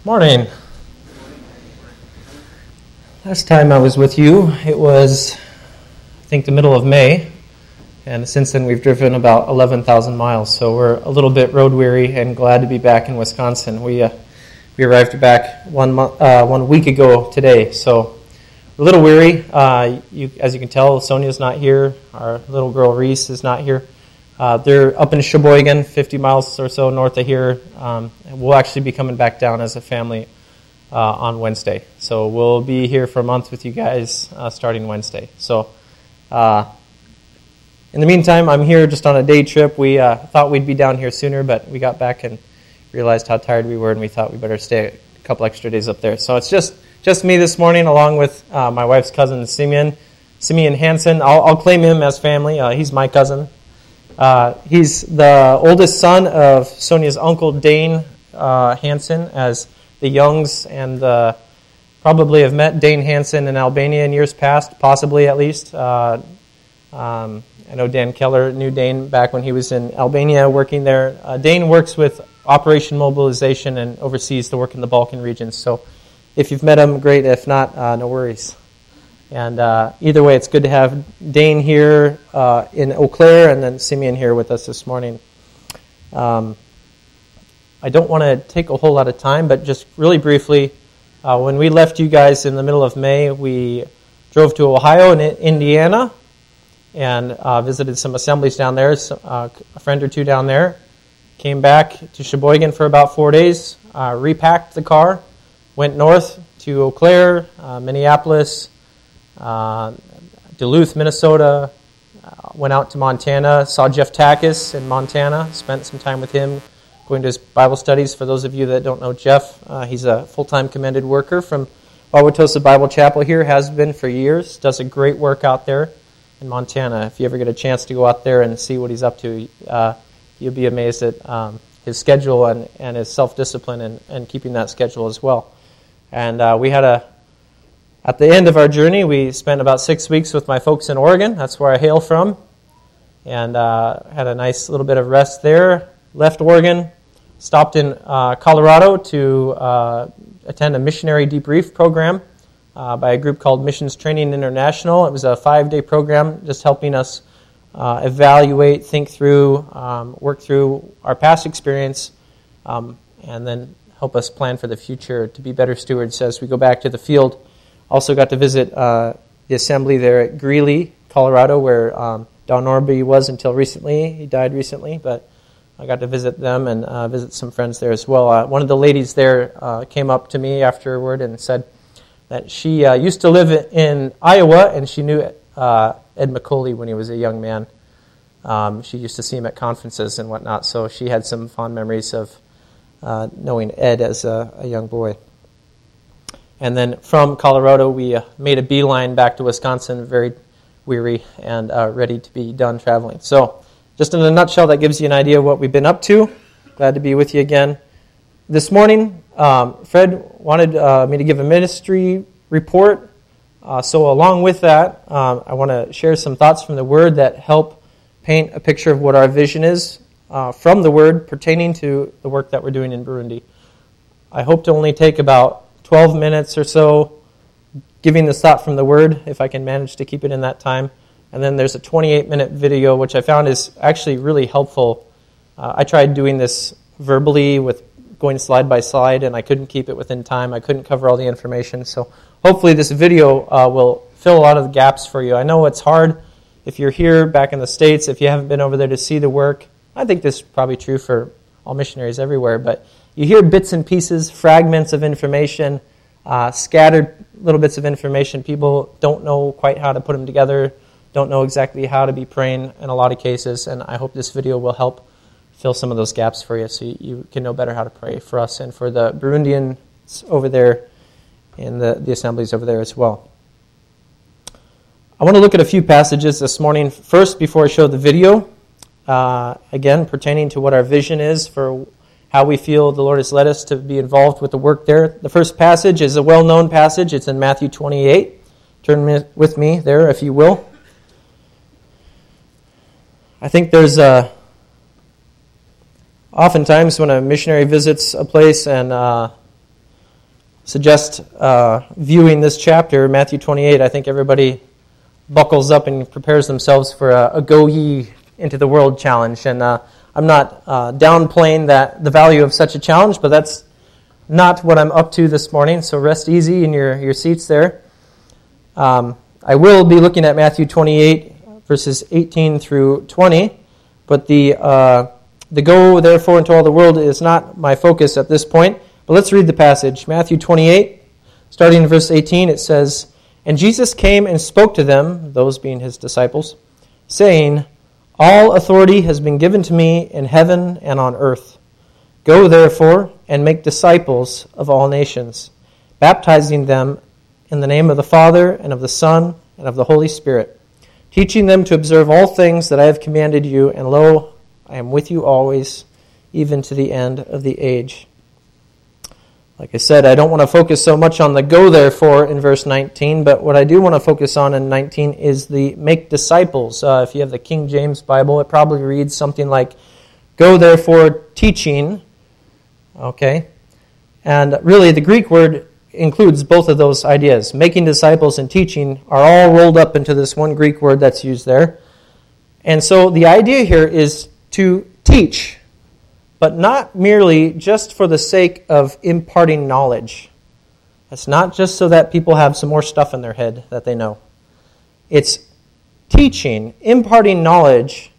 Morning. Last time I was with you, it was, I think, the middle of May, and since then we've driven about 11,000 miles, so we're a little bit road weary and glad to be back in Wisconsin. We arrived back 1 week ago today, so we're a little weary. As you can tell, Sonia's not here. Our little girl Reese is not here. They're up in Sheboygan, 50 miles or so north of here. And we'll actually be coming back down as a family on Wednesday. So we'll be here for a month with you guys starting Wednesday. So in the meantime, I'm here just on a day trip. We thought we'd be down here sooner, but we got back and realized how tired we were, and we thought we better stay a couple extra days up there. So it's just me this morning, along with my wife's cousin, Simeon Hansen. I'll claim him as family. He's my cousin. He's the oldest son of Sonia's uncle, Dane Hansen, as the Youngs and probably have met Dane Hansen in Albania in years past, possibly at least. I know Dan Keller knew Dane back when he was in Albania working there. Dane works with Operation Mobilization and oversees the work in the Balkan regions. So if you've met him, great. If not, no worries. And either way, it's good to have Dane here in Eau Claire and then Simeon here with us this morning. I don't want to take a whole lot of time, but just really briefly, when we left you guys in the middle of May, we drove to Ohio and Indiana and visited some assemblies down there, a friend or two down there. Came back to Sheboygan for about 4 days, repacked the car, went north to Eau Claire, Minneapolis, Duluth, Minnesota, went out to Montana, saw Jeff Takis in Montana, spent some time with him going to his Bible studies. For those of you that don't know Jeff, he's a full-time commended worker from Wauwatosa Bible Chapel here, has been for years, does a great work out there in Montana. If you ever get a chance to go out there and see what he's up to, you'll be amazed at his schedule and his self-discipline and keeping that schedule as well. And at the end of our journey, we spent about 6 weeks with my folks in Oregon. That's where I hail from. And had a nice little bit of rest there. Left Oregon, stopped in Colorado to attend a missionary debrief program by a group called Missions Training International. It was a 5-day program just helping us evaluate, think through, work through our past experience, and then help us plan for the future to be better stewards as we go back to the field. Also got to visit the assembly there at Greeley, Colorado, where Don Norby was until recently. He died recently, but I got to visit them and visit some friends there as well. One of the ladies there came up to me afterward and said that she used to live in Iowa, and she knew Ed McCauley when he was a young man. She used to see him at conferences and whatnot, so she had some fond memories of knowing Ed as a young boy. And then from Colorado, we made a beeline back to Wisconsin, very weary and ready to be done traveling. So just in a nutshell, that gives you an idea of what we've been up to. Glad to be with you again. This morning, Fred wanted me to give a ministry report. So along with that, I want to share some thoughts from the Word that help paint a picture of what our vision is from the Word pertaining to the work that we're doing in Burundi. I hope to only take about 12 minutes or so giving this thought from the Word, if I can manage to keep it in that time. And then there's a 28-minute video, which I found is actually really helpful. I tried doing this verbally with going slide by slide, and I couldn't keep it within time. I couldn't cover all the information. So hopefully this video will fill a lot of the gaps for you. I know it's hard if you're here back in the States, if you haven't been over there to see the work. I think this is probably true for all missionaries everywhere, but you hear bits and pieces, fragments of information, scattered little bits of information. People don't know quite how to put them together, don't know exactly how to be praying in a lot of cases, and I hope this video will help fill some of those gaps for you so you can know better how to pray for us and for the Burundians over there and the assemblies over there as well. I want to look at a few passages this morning. First, before I show the video, again, pertaining to what our vision is for how we feel the Lord has led us to be involved with the work there. The first passage is a well-known passage. It's in Matthew 28. Turn with me there, if you will. I think there's oftentimes when a missionary visits a place and suggest viewing this chapter, Matthew 28. I think everybody buckles up and prepares themselves for a Go Ye into the World challenge. And I'm not downplaying the value of such a challenge, but that's not what I'm up to this morning, so rest easy in your seats there. I will be looking at Matthew 28, verses 18 through 20, but the go, therefore, into all the world is not my focus at this point. But let's read the passage. Matthew 28, starting in verse 18, it says, "And Jesus came and spoke to them," those being his disciples, "saying, All authority has been given to me in heaven and on earth. Go, therefore, and make disciples of all nations, baptizing them in the name of the Father, and of the Son, and of the Holy Spirit, teaching them to observe all things that I have commanded you, and lo, I am with you always, even to the end of the age." Like I said, I don't want to focus so much on the go therefore in verse 19, but what I do want to focus on in 19 is the make disciples. If you have the King James Bible, it probably reads something like, "Go therefore teaching." Okay? And really the Greek word includes both of those ideas. Making disciples and teaching are all rolled up into this one Greek word that's used there. And so the idea here is to teach, but not merely just for the sake of imparting knowledge. It's not just so that people have some more stuff in their head that they know. It's teaching, imparting knowledge,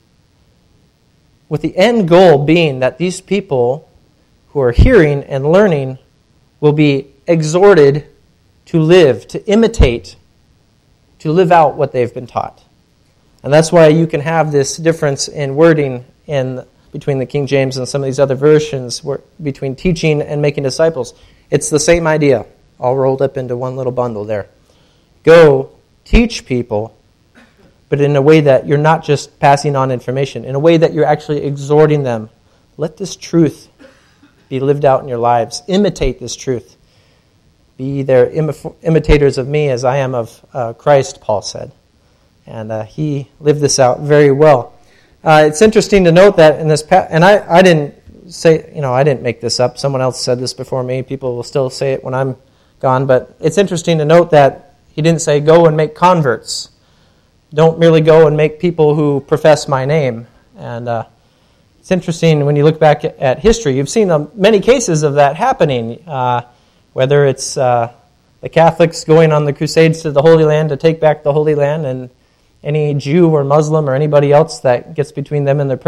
with the end goal being that these people who are hearing and learning will be exhorted to live, to imitate, to live out what they've been taught. And that's why you can have this difference in wording between the King James and some of these other versions, between teaching and making disciples. It's the same idea, all rolled up into one little bundle there. Go, teach people, but in a way that you're not just passing on information, in a way that you're actually exhorting them. Let this truth be lived out in your lives. Imitate this truth. Be their imitators of me as I am of Christ, Paul said. And he lived this out very well. It's interesting to note that in this, and I didn't say, I didn't make this up. Someone else said this before me. People will still say it when I'm gone. But it's interesting to note that he didn't say, go and make converts. Don't merely go and make people who profess my name. And it's interesting when you look back at history. You've seen many cases of that happening, whether it's the Catholics going on the Crusades to the Holy Land to take back the Holy Land, and any Jew or Muslim or anybody else that gets between them and their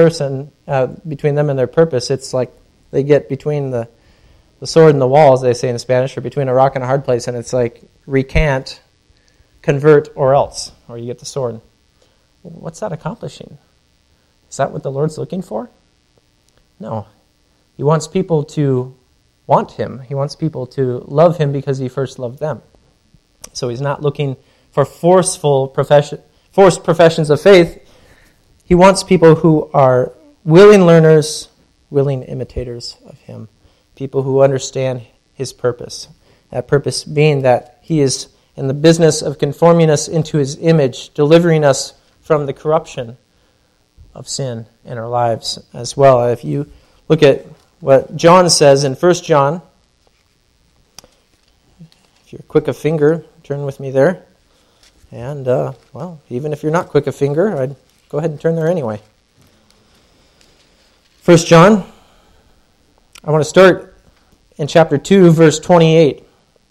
purpose, it's like they get between the sword and the wall, as they say in Spanish, or between a rock and a hard place, and it's like recant, convert, or else, or you get the sword. What's that accomplishing? Is that what the Lord's looking for? No. He wants people to want Him. He wants people to love Him because He first loved them. So He's not looking for forced professions of faith. He wants people who are willing learners, willing imitators of Him. People who understand His purpose. That purpose being that He is in the business of conforming us into His image, delivering us from the corruption of sin in our lives as well. If you look at what John says in 1 John, if you're quick of finger, turn with me there. And, even if you're not quick of finger, I'd go ahead and turn there anyway. 1 John, I want to start in chapter 2, verse 28.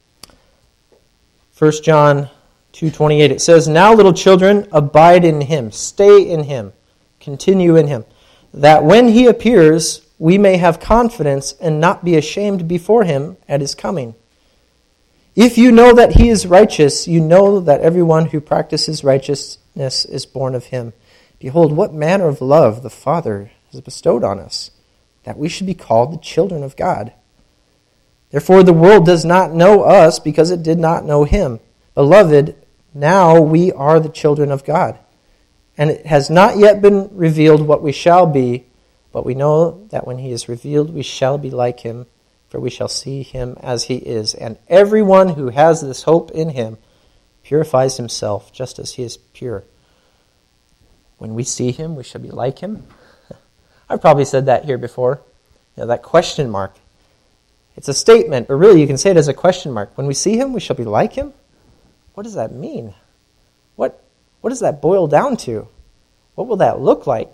1 John 2:28, it says, "Now, little children, abide in Him, stay in Him, continue in Him, that when He appears, we may have confidence and not be ashamed before Him at His coming. If you know that He is righteous, you know that everyone who practices righteousness is born of Him. Behold, what manner of love the Father has bestowed on us, that we should be called the children of God. Therefore the world does not know us because it did not know Him. Beloved, now we are the children of God. And it has not yet been revealed what we shall be, but we know that when He is revealed, we shall be like Him, for we shall see Him as He is. And everyone who has this hope in Him purifies himself just as He is pure. When we see Him, we shall be like Him." I've probably said that here before. That question mark. It's a statement, but really you can say it as a question mark. When we see him, we shall be like him? What does that mean? What does that boil down to? What will that look like?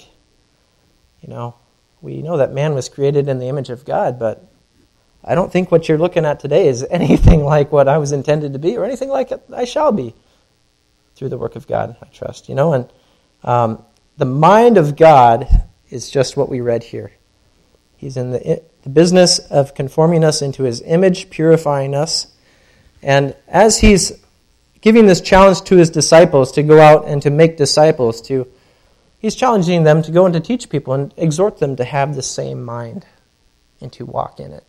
We know that man was created in the image of God, but I don't think what you're looking at today is anything like what I was intended to be or anything like I shall be through the work of God, I trust. And the mind of God is just what we read here. He's in the business of conforming us into his image, purifying us. And as he's giving this challenge to his disciples to go out and to make disciples, he's challenging them to go and to teach people and exhort them to have the same mind and to walk in it.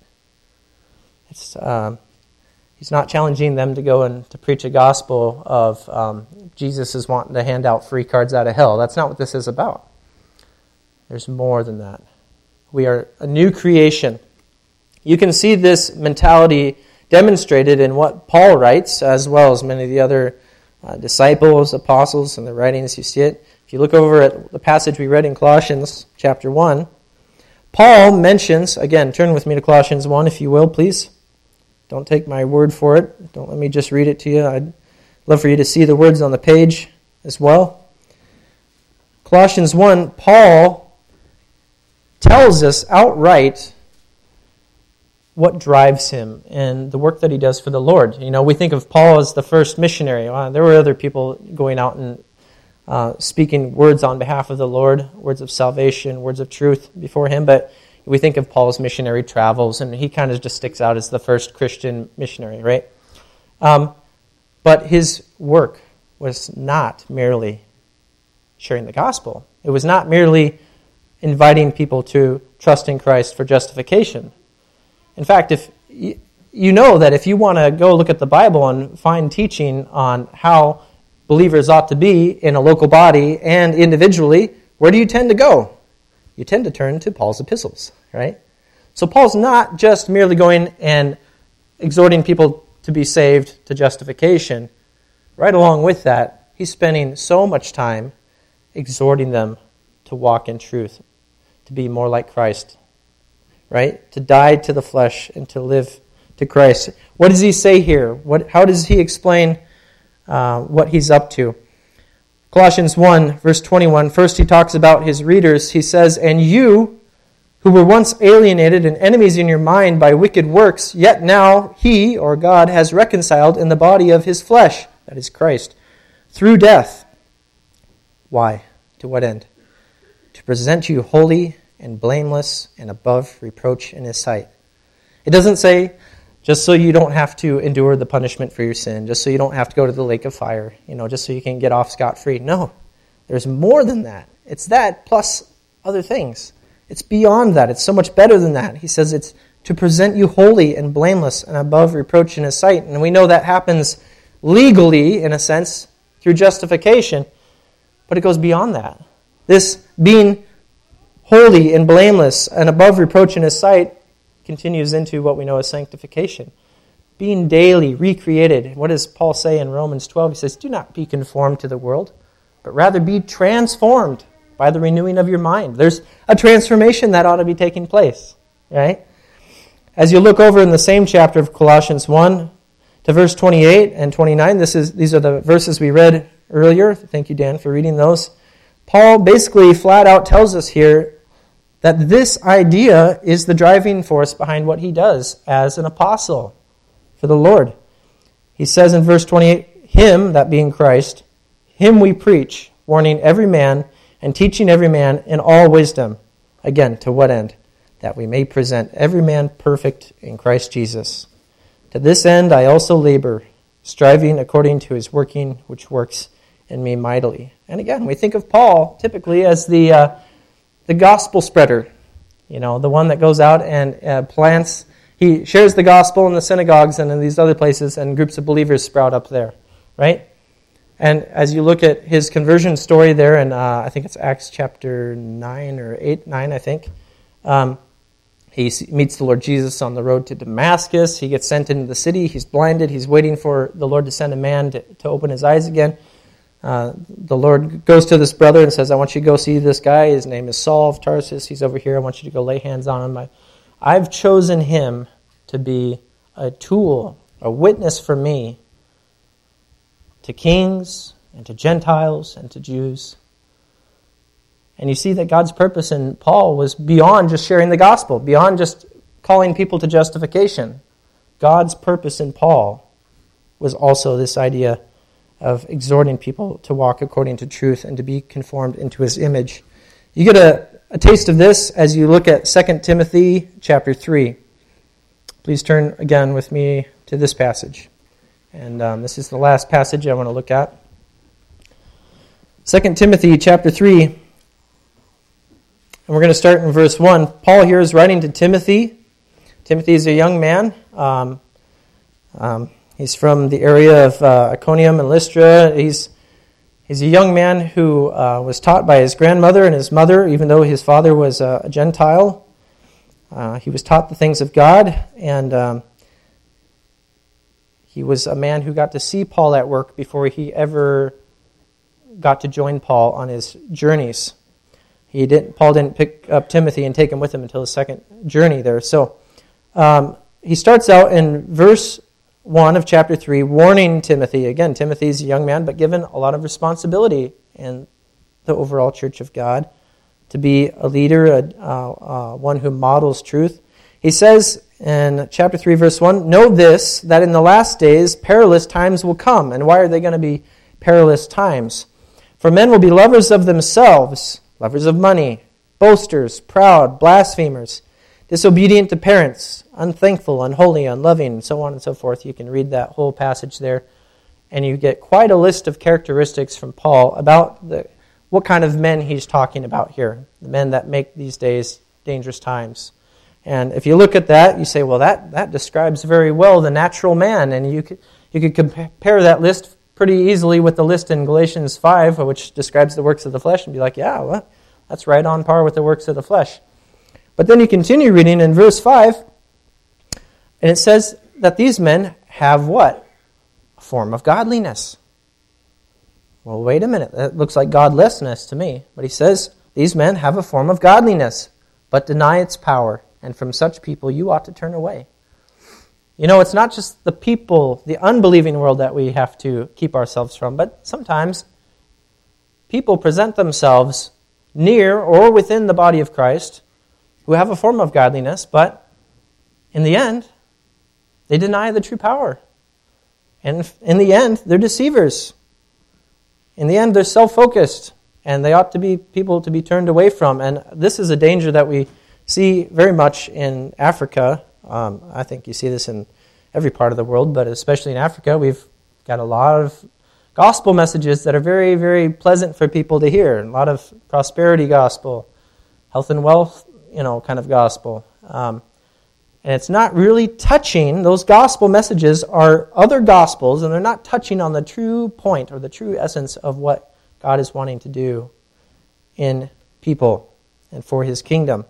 He's not challenging them to go and to preach a gospel of Jesus is wanting to hand out free cards out of hell. That's not what this is about. There's more than that. We are a new creation. You can see this mentality demonstrated in what Paul writes, as well as many of the other disciples, apostles, and the writings. You see it. If you look over at the passage we read in Colossians chapter 1, Paul mentions, again, turn with me to Colossians 1 if you will, please. Don't take my word for it. Don't let me just read it to you. I'd love for you to see the words on the page as well. Colossians 1, Paul tells us outright what drives him and the work that he does for the Lord. We think of Paul as the first missionary. There were other people going out and speaking words on behalf of the Lord, words of salvation, words of truth before him, but we think of Paul's missionary travels, and he kind of just sticks out as the first Christian missionary, right? But his work was not merely sharing the gospel. It was not merely inviting people to trust in Christ for justification. In fact, if you know that if you want to go look at the Bible and find teaching on how believers ought to be in a local body and individually, where do you tend to go? You tend to turn to Paul's epistles, right? So Paul's not just merely going and exhorting people to be saved to justification. Right along with that, he's spending so much time exhorting them to walk in truth, to be more like Christ, right? To die to the flesh and to live to Christ. What does he say here? How does he explain what he's up to? Colossians 1, verse 21, first he talks about his readers. He says, "And you, who were once alienated and enemies in your mind by wicked works, yet now he, or God, has reconciled in the body of his flesh," that is Christ, "through death." Why? To what end? To present you holy and blameless and above reproach in his sight. It doesn't say, just so you don't have to endure the punishment for your sin, just so you don't have to go to the lake of fire, just so you can get off scot-free. No, there's more than that. It's that plus other things. It's beyond that. It's so much better than that. He says it's to present you holy and blameless and above reproach in his sight. And we know that happens legally, in a sense, through justification, but it goes beyond that. This being holy and blameless and above reproach in his sight continues into what we know as sanctification. Being daily recreated. What does Paul say in Romans 12? He says, "Do not be conformed to the world, but rather be transformed by the renewing of your mind." There's a transformation that ought to be taking place, right? As you look over in the same chapter of Colossians 1 to verse 28 and 29, these are the verses we read earlier. Thank you, Dan, for reading those. Paul basically flat out tells us here that this idea is the driving force behind what he does as an apostle for the Lord. He says in verse 28, "Him," that being Christ, "him we preach, warning every man and teaching every man in all wisdom." Again, to what end? That we may present every man perfect in Christ Jesus. "To this end I also labor, striving according to his working, which works in me mightily." And again, we think of Paul typically as the gospel spreader, the one that goes out and plants. He shares the gospel in the synagogues and in these other places, and groups of believers sprout up there, right? And as you look at his conversion story there, in I think it's Acts chapter 9 or 9, I think, he meets the Lord Jesus on the road to Damascus. He gets sent into the city. He's blinded. He's waiting for the Lord to send a man to open his eyes again. The Lord goes to this brother and says, "I want you to go see this guy. His name is Saul of Tarsus. He's over here. I want you to go lay hands on him. I've chosen him to be a tool, a witness for me to kings and to Gentiles and to Jews. And you see that God's purpose in Paul was beyond just sharing the gospel, beyond just calling people to justification. God's purpose in Paul was also this idea of exhorting people to walk according to truth and to be conformed into his image. You get a taste of this as you look at 2 Timothy chapter 3. Please turn again with me to this passage. And this is the last passage I want to look at. 2 Timothy chapter 3. And we're going to start in verse 1. Paul here is writing to Timothy. Timothy is a young man. He's from the area of Iconium and Lystra. He's a young man who was taught by his grandmother and his mother, even though his father was a Gentile. He was taught the things of God, and he was a man who got to see Paul at work before he ever got to join Paul on his journeys. Paul didn't pick up Timothy and take him with him until his second journey there. So he starts out in verse 1 of chapter 3, warning Timothy. Again, Timothy's a young man, but given a lot of responsibility in the overall church of God to be a leader, one who models truth. He says in chapter 3, verse 1, "Know this, that in the last days perilous times will come." And why are they going to be perilous times? "For men will be lovers of themselves, lovers of money, boasters, proud, blasphemers, disobedient to parents, unthankful, unholy, unloving," and so on and so forth. You can read that whole passage there, and you get quite a list of characteristics from Paul about what kind of men he's talking about here, the men that make these days dangerous times. And if you look at that, you say, well, that describes very well the natural man, and you could compare that list pretty easily with the list in Galatians 5, which describes the works of the flesh, and be like, yeah, well, that's right on par with the works of the flesh. But then you continue reading in verse 5, and it says that these men have what? A form of godliness. Well, wait a minute. That looks like godlessness to me. But he says, these men have a form of godliness, but deny its power, and from such people you ought to turn away. You know, it's not just the people, the unbelieving world that we have to keep ourselves from, but sometimes people present themselves near or within the body of Christ who have a form of godliness, but in the end, they deny the true power. And in the end, they're deceivers. In the end, they're self-focused, and they ought to be people to be turned away from. And this is a danger that we see very much in Africa. I think you see this in every part of the world, but especially in Africa, we've got a lot of gospel messages that are very, very pleasant for people to hear. A lot of prosperity gospel, health and wealth, kind of gospel. And it's not really touching. Those gospel messages are other gospels, and they're not touching on the true point or the true essence of what God is wanting to do in people and for his kingdom.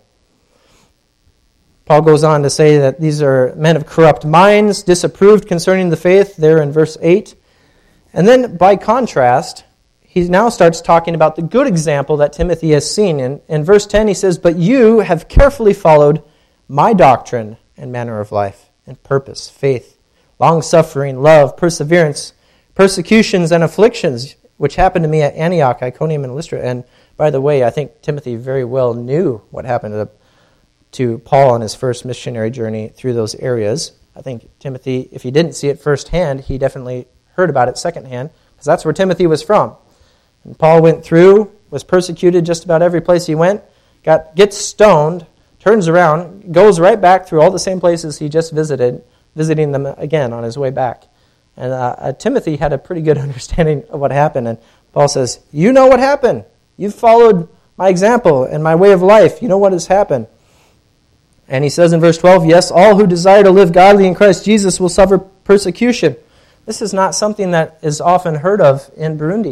Paul goes on to say that these are men of corrupt minds, disapproved concerning the faith, there in verse 8. And then, by contrast, he now starts talking about the good example that Timothy has seen. In verse 10, he says, "But you have carefully followed my doctrine and manner of life, and purpose, faith, long-suffering, love, perseverance, persecutions, and afflictions, which happened to me at Antioch, Iconium, and Lystra." And by the way, I think Timothy very well knew what happened to Paul on his first missionary journey through those areas. I think Timothy, if he didn't see it firsthand, he definitely heard about it secondhand, because that's where Timothy was from. And Paul went through, was persecuted just about every place he went, gets stoned, turns around, goes right back through all the same places he just visited, visiting them again on his way back. And Timothy had a pretty good understanding of what happened. And Paul says, you know what happened. You've followed my example and my way of life. You know what has happened. And he says in verse 12, "Yes, all who desire to live godly in Christ Jesus will suffer persecution." This is not something that is often heard of in Burundi.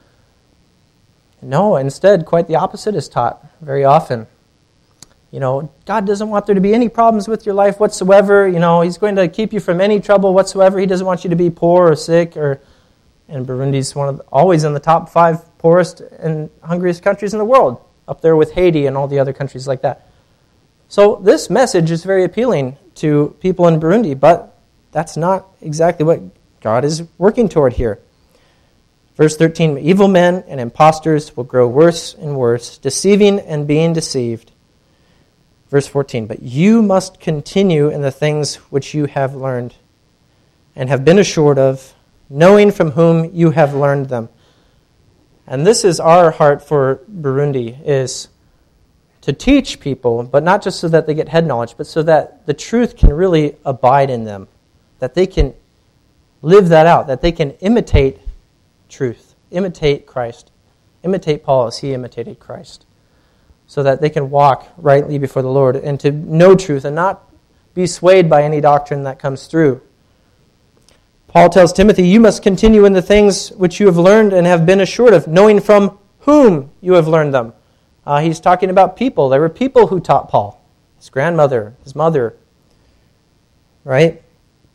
No, instead, quite the opposite is taught very often. God doesn't want there to be any problems with your life whatsoever. He's going to keep you from any trouble whatsoever. He doesn't want you to be poor or sick. And Burundi's always in the top 5 poorest and hungriest countries in the world, up there with Haiti and all the other countries like that. So this message is very appealing to people in Burundi, but that's not exactly what God is working toward here. Verse 13, evil men and impostors will grow worse and worse, deceiving and being deceived. Verse 14, but you must continue in the things which you have learned and have been assured of, knowing from whom you have learned them. And this is our heart for Burundi, is to teach people, but not just so that they get head knowledge, but so that the truth can really abide in them, that they can live that out, that they can imitate truth, imitate Christ, imitate Paul as he imitated Christ, so that they can walk rightly before the Lord and to know truth and not be swayed by any doctrine that comes through. Paul tells Timothy, you must continue in the things which you have learned and have been assured of, knowing from whom you have learned them. He's talking about people. There were people who taught Paul, his grandmother, his mother, right?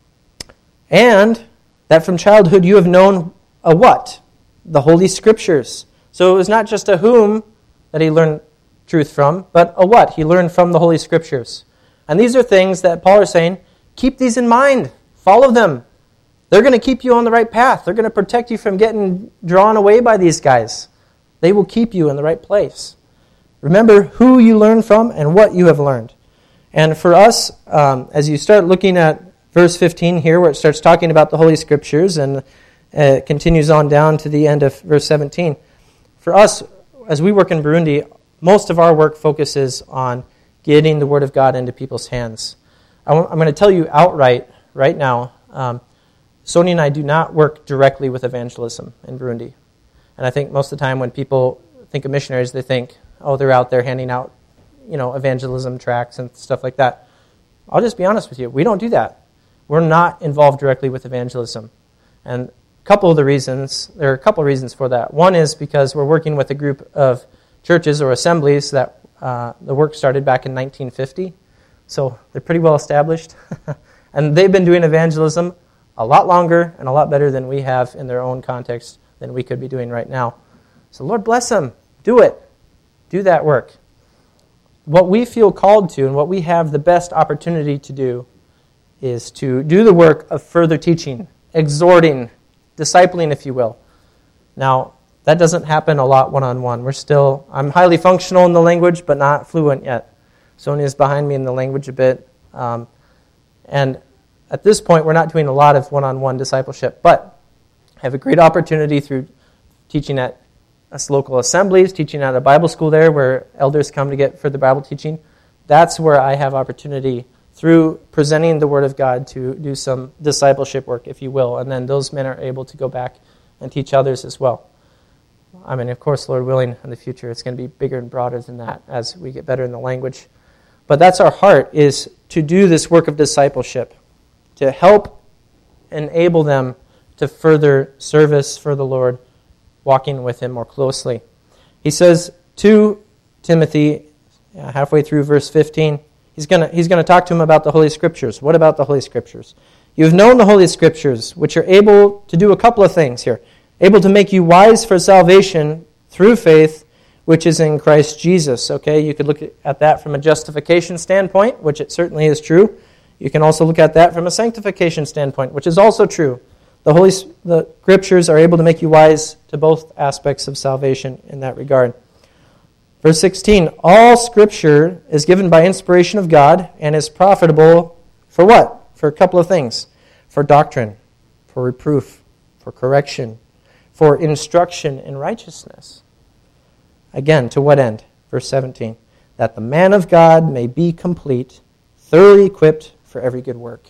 And that from childhood you have known a what? The Holy Scriptures. So it was not just a whom that he learned truth from, but a what? He learned from the Holy Scriptures. And these are things that Paul is saying, keep these in mind. Follow them. They're going to keep you on the right path. They're going to protect you from getting drawn away by these guys. They will keep you in the right place. Remember who you learn from and what you have learned. And for us, as you start looking at verse 15 here, where it starts talking about the Holy Scriptures and it continues on down to the end of verse 17, for us, as we work in Burundi, most of our work focuses on getting the Word of God into people's hands. I'm going to tell you outright, right now, Sonia and I do not work directly with evangelism in Burundi. And I think most of the time when people think of missionaries, they think, oh, they're out there handing out, evangelism tracts and stuff like that. I'll just be honest with you. We don't do that. We're not involved directly with evangelism. And there are a couple of reasons for that. One is because we're working with a group of churches or assemblies that the work started back in 1950. So they're pretty well established. And they've been doing evangelism a lot longer and a lot better than we have in their own context than we could be doing right now. So Lord bless them. Do it. Do that work. What we feel called to and what we have the best opportunity to do is to do the work of further teaching, exhorting, discipling, if you will. Now, that doesn't happen a lot one-on-one. I'm highly functional in the language, but not fluent yet. Sonia's behind me in the language a bit. And at this point, we're not doing a lot of one-on-one discipleship, but I have a great opportunity through teaching at us local assemblies, teaching at a Bible school there where elders come to get further Bible teaching. That's where I have opportunity through presenting the Word of God to do some discipleship work, if you will, and then those men are able to go back and teach others as well. I mean, of course, Lord willing, in the future, it's going to be bigger and broader than that as we get better in the language. But that's our heart, is to do this work of discipleship, to help enable them to further service for the Lord, walking with Him more closely. He says to Timothy, halfway through verse 15, he's going to talk to him about the Holy Scriptures. What about the Holy Scriptures? You have known the Holy Scriptures, which are able to do a couple of things here. Able to make you wise for salvation through faith, which is in Christ Jesus. Okay, you could look at that from a justification standpoint, which it certainly is true. You can also look at that from a sanctification standpoint, which is also true. The Scriptures are able to make you wise to both aspects of salvation in that regard. Verse 16, all Scripture is given by inspiration of God and is profitable for what? For a couple of things. For doctrine, for reproof, for correction, for instruction in righteousness. Again, to what end? Verse 17, that the man of God may be complete, thoroughly equipped for every good work.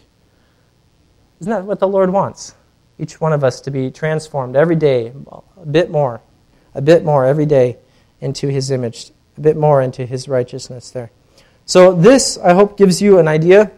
Isn't that what the Lord wants? Each one of us to be transformed every day, a bit more every day into His image, a bit more into His righteousness there. So this, I hope, gives you an idea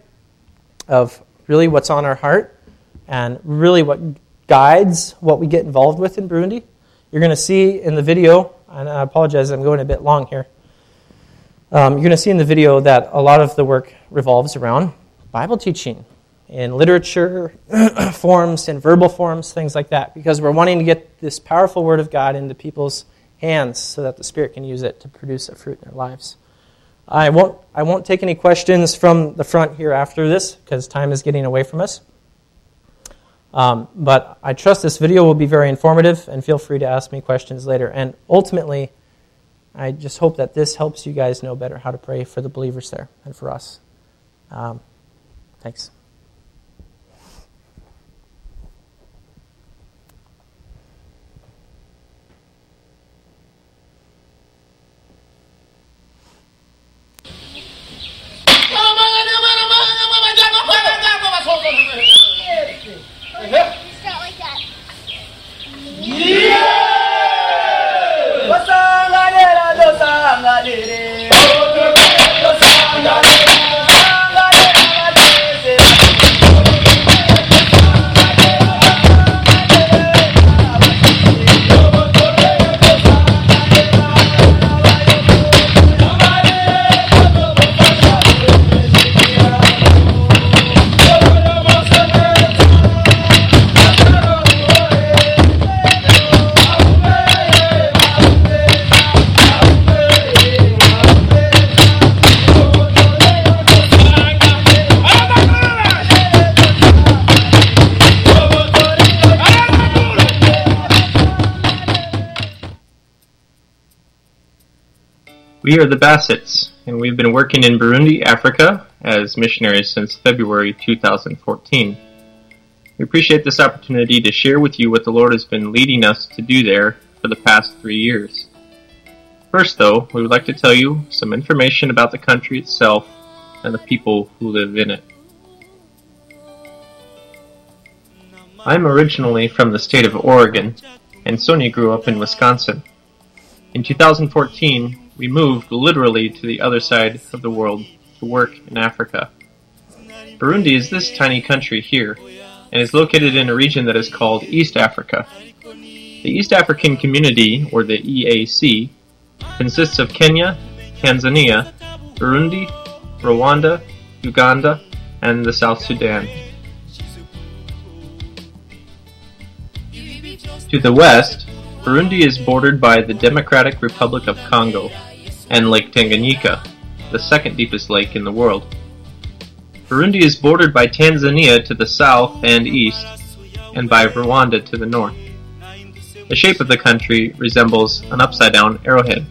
of really what's on our heart and really what guides what we get involved with in Burundi. You're going to see in the video, and I apologize, I'm going a bit long here. You're going to see in the video that a lot of the work revolves around Bible teaching in literature forms, in verbal forms, things like that, because we're wanting to get this powerful Word of God into people's hands so that the Spirit can use it to produce a fruit in their lives. I I won't take any questions from the front here after this because time is getting away from us. But I trust this video will be very informative, and feel free to ask me questions later. And ultimately, I just hope that this helps you guys know better how to pray for the believers there and for us. Thanks. We are the Bassets, and we've been working in Burundi, Africa, as missionaries since February 2014. We appreciate this opportunity to share with you what the Lord has been leading us to do there for the past 3 years. First, though, we would like to tell you some information about the country itself and the people who live in it. I'm originally from the state of Oregon, and Sonia grew up in Wisconsin. In 2014, we moved literally to the other side of the world to work in Africa. Burundi is this tiny country here, and is located in a region that is called East Africa. The East African Community, or the EAC, consists of Kenya, Tanzania, Burundi, Rwanda, Uganda, and the South Sudan. To the west, Burundi is bordered by the Democratic Republic of Congo and Lake Tanganyika, the second deepest lake in the world. Burundi is bordered by Tanzania to the south and east, and by Rwanda to the north. The shape of the country resembles an upside-down arrowhead.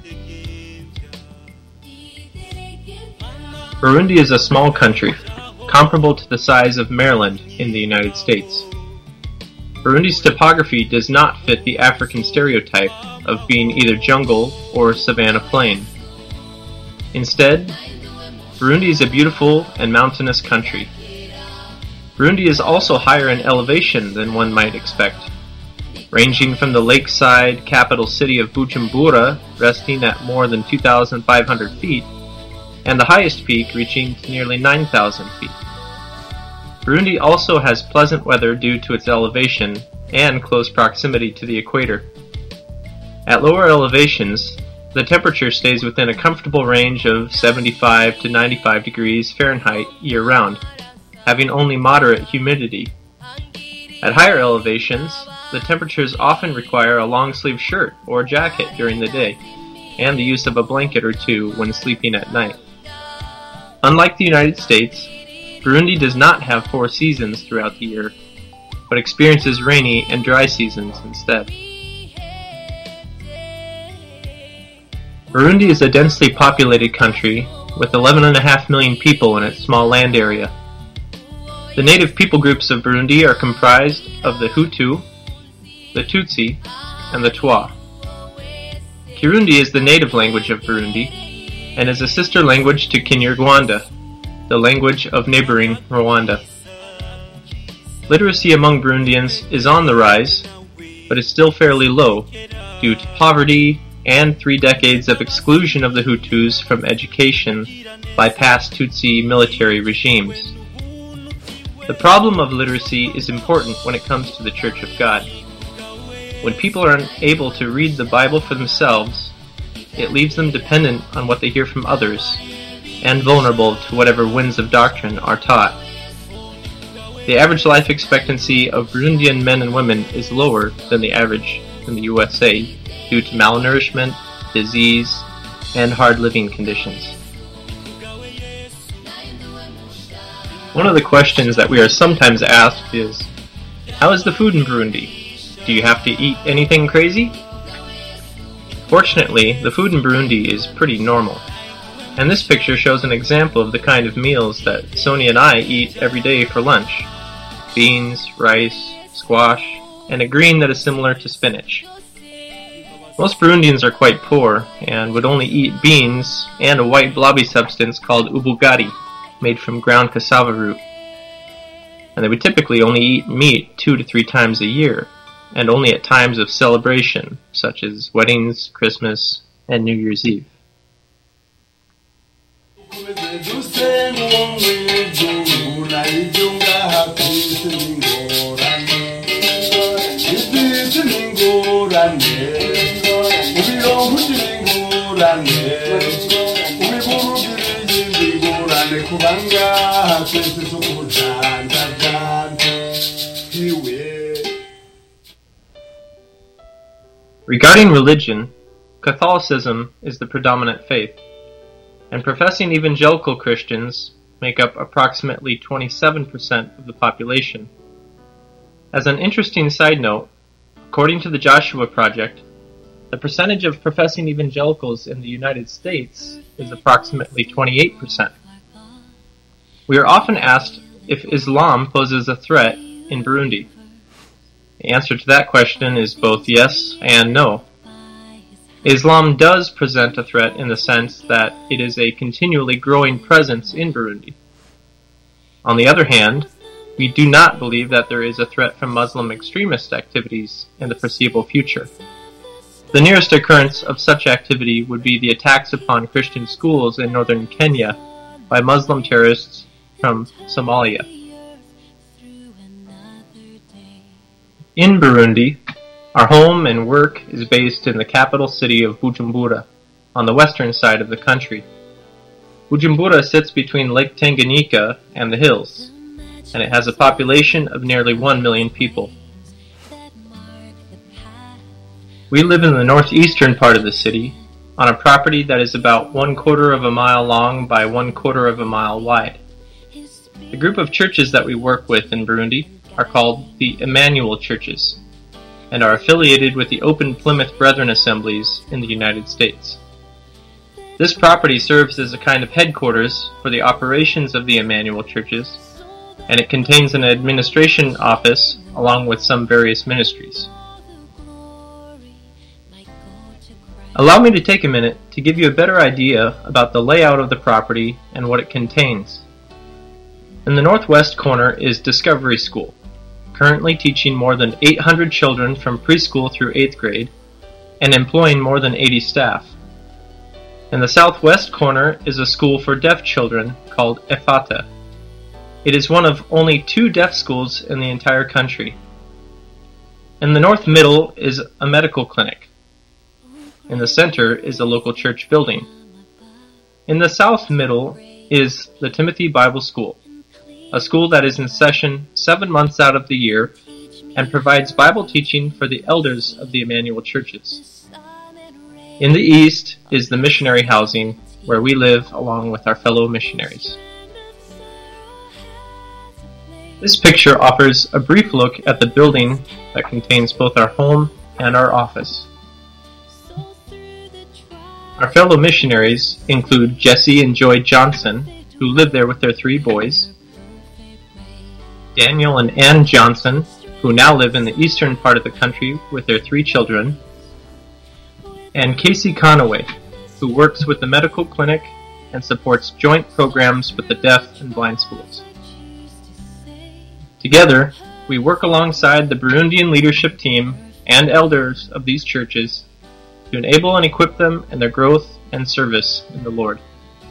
Burundi is a small country, comparable to the size of Maryland in the United States. Burundi's topography does not fit the African stereotype of being either jungle or savanna plain. Instead, Burundi is a beautiful and mountainous country. Burundi is also higher in elevation than one might expect, ranging from the lakeside capital city of Bujumbura, resting at more than 2,500 feet, and the highest peak reaching to nearly 9,000 feet. Burundi also has pleasant weather due to its elevation and close proximity to the equator. At lower elevations, the temperature stays within a comfortable range of 75 to 95 degrees Fahrenheit year-round, having only moderate humidity. At higher elevations, the temperatures often require a long-sleeve shirt or jacket during the day, and the use of a blanket or two when sleeping at night. Unlike the United States, Burundi does not have 4 seasons throughout the year, but experiences rainy and dry seasons instead. Burundi is a densely populated country with 11.5 million people in its small land area. The native people groups of Burundi are comprised of the Hutu, the Tutsi, and the Twa. Kirundi is the native language of Burundi and is a sister language to Kinyarwanda, the language of neighboring Rwanda. Literacy among Burundians is on the rise, but is still fairly low due to poverty and 3 decades of exclusion of the Hutus from education by past Tutsi military regimes. The problem of literacy is important when it comes to the Church of God. When people are unable to read the Bible for themselves, it leaves them dependent on what they hear from others, and vulnerable to whatever winds of doctrine are taught. The average life expectancy of Burundian men and women is lower than the average in the USA due to malnourishment, disease, and hard living conditions. One of the questions that we are sometimes asked is, how is the food in Burundi? Do you have to eat anything crazy? Fortunately, the food in Burundi is pretty normal. And this picture shows an example of the kind of meals that Sonia and I eat every day for lunch. Beans, rice, squash, and a green that is similar to spinach. Most Burundians are quite poor and would only eat beans and a white blobby substance called ubugari, made from ground cassava root. And they would typically only eat meat 2 to 3 times a year, and only at times of celebration, such as weddings, Christmas, and New Year's Eve. Regarding religion, Catholicism is the predominant faith, and professing evangelical Christians make up approximately 27% of the population. As an interesting side note, according to the Joshua Project, the percentage of professing evangelicals in the United States is approximately 28%. We are often asked if Islam poses a threat in Burundi. The answer to that question is both yes and no. Islam does present a threat in the sense that it is a continually growing presence in Burundi. On the other hand, we do not believe that there is a threat from Muslim extremist activities in the foreseeable future. The nearest occurrence of such activity would be the attacks upon Christian schools in northern Kenya by Muslim terrorists from Somalia. In Burundi, our home and work is based in the capital city of Bujumbura, on the western side of the country. Bujumbura sits between Lake Tanganyika and the hills, and it has a population of nearly 1 million people. We live in the northeastern part of the city, on a property that is about 1/4 of a mile long by 1/4 of a mile wide. The group of churches that we work with in Burundi are called the Emmanuel Churches, and are affiliated with the Open Plymouth Brethren Assemblies in the United States. This property serves as a kind of headquarters for the operations of the Emmanuel Churches, and it contains an administration office along with some various ministries. Allow me to take a minute to give you a better idea about the layout of the property and what it contains. In the northwest corner is Discovery School, currently teaching more than 800 children from preschool through 8th grade and employing more than 80 staff. In the southwest corner is a school for deaf children called Efata. It is one of only 2 deaf schools in the entire country. In the north middle is a medical clinic. In the center is a local church building. In the south middle is the Timothy Bible School, a school that is in session 7 months out of the year and provides Bible teaching for the elders of the Emmanuel Churches. In the east is the missionary housing, where we live along with our fellow missionaries. This picture offers a brief look at the building that contains both our home and our office. Our fellow missionaries include Jesse and Joy Johnson, who live there with their 3 boys, Daniel and Ann Johnson, who now live in the eastern part of the country with their 3 children, and Casey Conaway, who works with the medical clinic and supports joint programs with the deaf and blind schools. Together, we work alongside the Burundian leadership team and elders of these churches to enable and equip them in their growth and service in the Lord.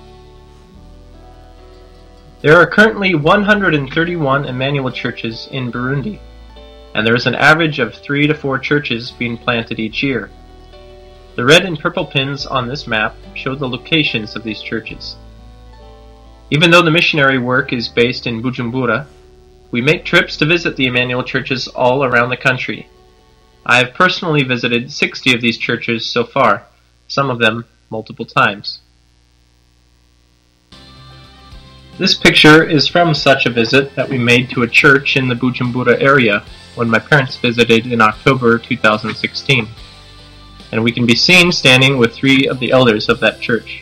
There are currently 131 Emmanuel churches in Burundi, and there is an average of 3 to 4 churches being planted each year. The red and purple pins on this map show the locations of these churches. Even though the missionary work is based in Bujumbura, we make trips to visit the Emmanuel churches all around the country. I have personally visited 60 of these churches so far, some of them multiple times. This picture is from such a visit that we made to a church in the Bujumbura area when my parents visited in October 2016. And we can be seen standing with 3 of the elders of that church.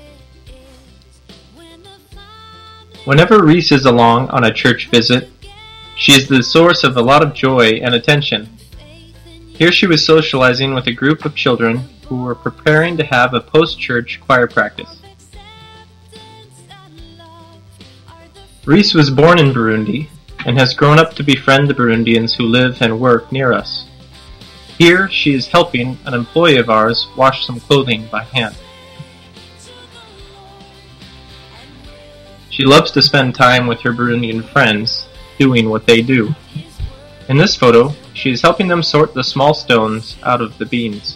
Whenever Reese is along on a church visit, she is the source of a lot of joy and attention. Here she was socializing with a group of children who were preparing to have a post-church choir practice. Reese was born in Burundi and has grown up to befriend the Burundians who live and work near us. Here she is helping an employee of ours wash some clothing by hand. She loves to spend time with her Burundian friends, doing what they do. In this photo, she is helping them sort the small stones out of the beans.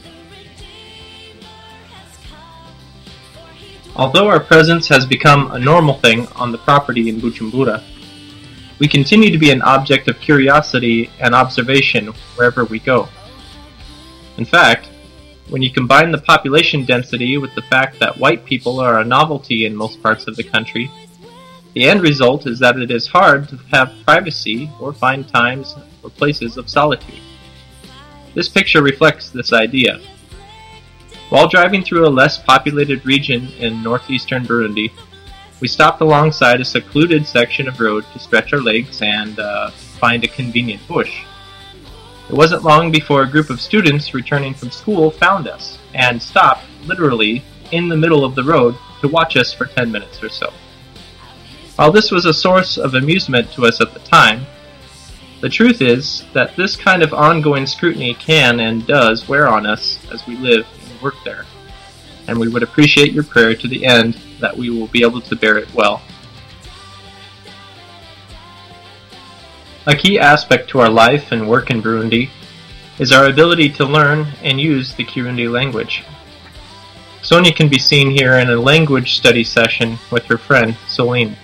Although our presence has become a normal thing on the property in Bujumbura, we continue to be an object of curiosity and observation wherever we go. In fact, when you combine the population density with the fact that white people are a novelty in most parts of the country, the end result is that it is hard to have privacy or find times or places of solitude. This picture reflects this idea. While driving through a less populated region in northeastern Burundi, we stopped alongside a secluded section of road to stretch our legs and find a convenient bush. It wasn't long before a group of students returning from school found us and stopped, literally, in the middle of the road to watch us for 10 minutes or so. While this was a source of amusement to us at the time, the truth is that this kind of ongoing scrutiny can and does wear on us as we live and work there, and we would appreciate your prayer to the end that we will be able to bear it well. A key aspect to our life and work in Burundi is our ability to learn and use the Kirundi language. Sonia can be seen here in a language study session with her friend Soline.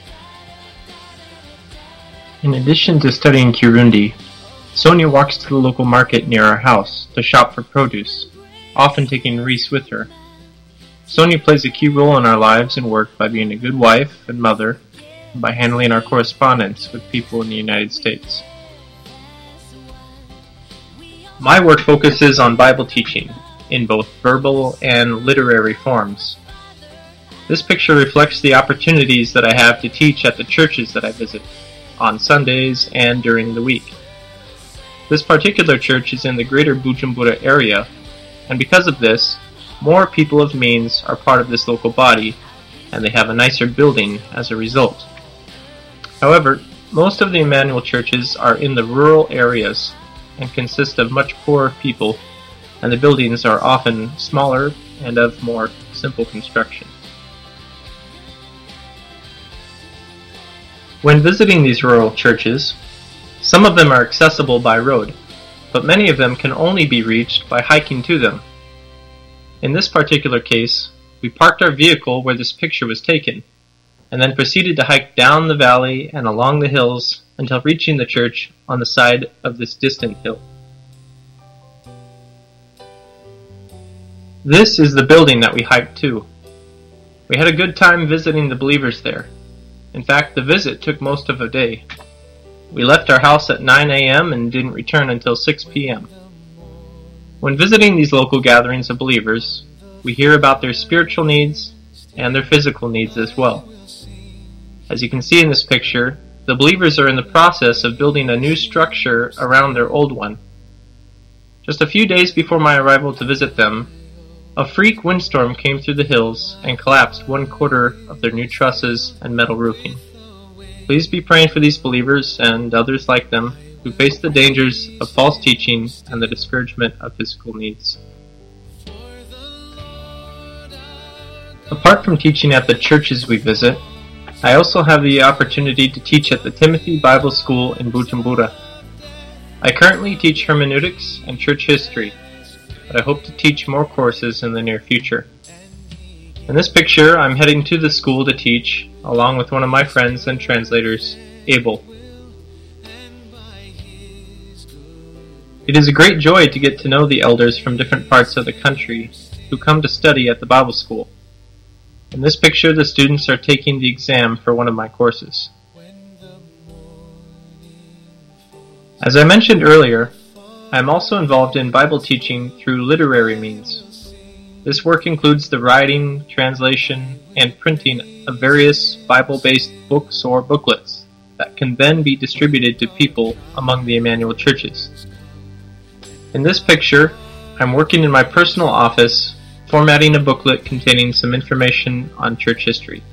In addition to studying Kirundi, Sonia walks to the local market near our house to shop for produce, often taking Reese with her. Sonia plays a key role in our lives and work by being a good wife and mother, and by handling our correspondence with people in the United States. My work focuses on Bible teaching, in both verbal and literary forms. This picture reflects the opportunities that I have to teach at the churches that I visit, on Sundays and during the week. This particular church is in the greater Bujumbura area, and because of this, more people of means are part of this local body, and they have a nicer building as a result. However, most of the Emmanuel churches are in the rural areas and consist of much poorer people, and the buildings are often smaller and of more simple construction. When visiting these rural churches, some of them are accessible by road, but many of them can only be reached by hiking to them. In this particular case, we parked our vehicle where this picture was taken, and then proceeded to hike down the valley and along the hills until reaching the church on the side of this distant hill. This is the building that we hiked to. We had a good time visiting the believers there. In fact, the visit took most of a day. We left our house at 9 a.m. and didn't return until 6 p.m. When visiting these local gatherings of believers, we hear about their spiritual needs and their physical needs as well. As you can see in this picture, the believers are in the process of building a new structure around their old one. Just a few days before my arrival to visit them, a freak windstorm came through the hills and collapsed 1/4 of their new trusses and metal roofing. Please be praying for these believers and others like them who face the dangers of false teaching and the discouragement of physical needs. Apart from teaching at the churches we visit, I also have the opportunity to teach at the Timothy Bible School in Bujumbura. I currently teach hermeneutics and church history, but I hope to teach more courses in the near future. In this picture, I'm heading to the school to teach, along with one of my friends and translators, Abel. It is a great joy to get to know the elders from different parts of the country who come to study at the Bible school. In this picture, the students are taking the exam for one of my courses. As I mentioned earlier, I am also involved in Bible teaching through literary means. This work includes the writing, translation, and printing of various Bible-based books or booklets that can then be distributed to people among the Emmanuel churches. In this picture, I'm working in my personal office, formatting a booklet containing some information on church history.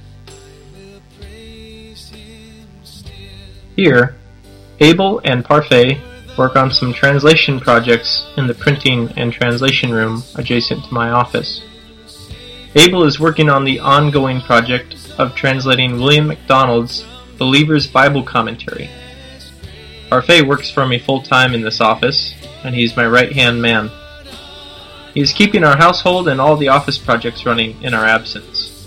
Here, Abel and Parfait work on some translation projects in the printing and translation room adjacent to my office. Abel is working on the ongoing project of translating William MacDonald's Believer's Bible Commentary. Parfait works for me full-time in this office, and he's my right-hand man. He is keeping our household and all the office projects running in our absence.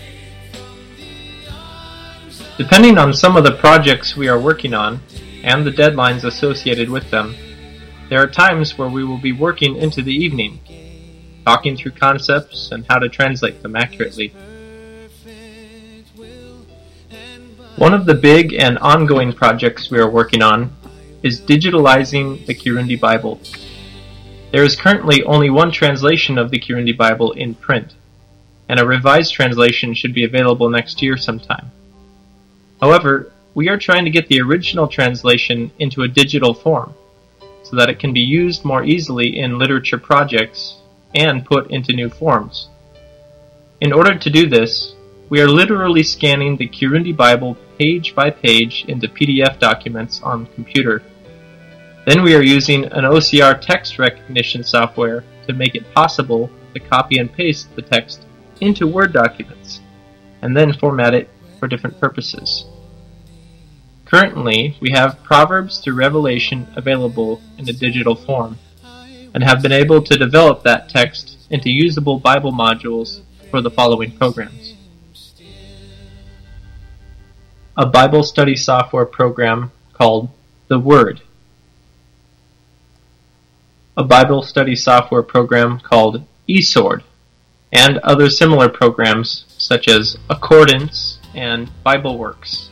Depending on some of the projects we are working on, and the deadlines associated with them, there are times where we will be working into the evening, talking through concepts and how to translate them accurately. One of the big and ongoing projects we are working on is digitalizing the Kirundi Bible. There is currently only one translation of the Kirundi Bible in print, and a revised translation should be available next year sometime. However, we are trying to get the original translation into a digital form, so that it can be used more easily in literature projects and put into new forms. In order to do this, we are literally scanning the Kirundi Bible page by page into PDF documents on the computer. Then we are using an OCR text recognition software to make it possible to copy and paste the text into Word documents, and then format it for different purposes. Currently, we have Proverbs through Revelation available in a digital form, and have been able to develop that text into usable Bible modules for the following programs. A Bible study software program called The Word. A Bible study software program called eSword, and other similar programs such as Accordance and BibleWorks.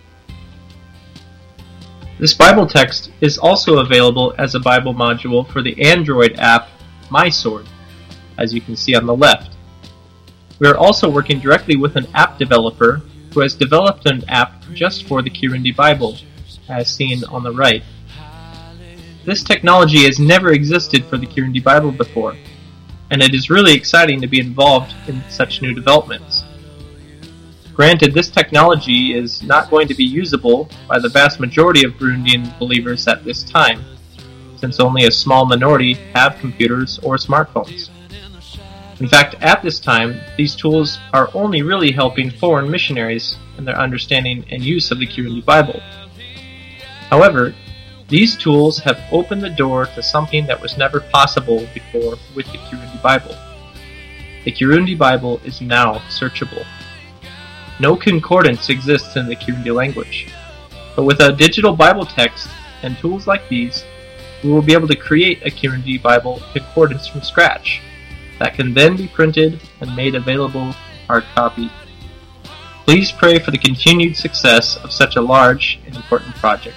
This Bible text is also available as a Bible module for the Android app MySword, as you can see on the left. We are also working directly with an app developer who has developed an app just for the Kirundi Bible, as seen on the right. This technology has never existed for the Kirundi Bible before, and it is really exciting to be involved in such new developments. Granted, this technology is not going to be usable by the vast majority of Burundian believers at this time, since only a small minority have computers or smartphones. In fact, at this time, these tools are only really helping foreign missionaries in their understanding and use of the Kirundi Bible. However, these tools have opened the door to something that was never possible before with the Kirundi Bible. The Kirundi Bible is now searchable. No concordance exists in the Kirundi language, but with a digital Bible text and tools like these, we will be able to create a Kirundi Bible concordance from scratch that can then be printed and made available in hard copy. Please pray for the continued success of such a large and important project.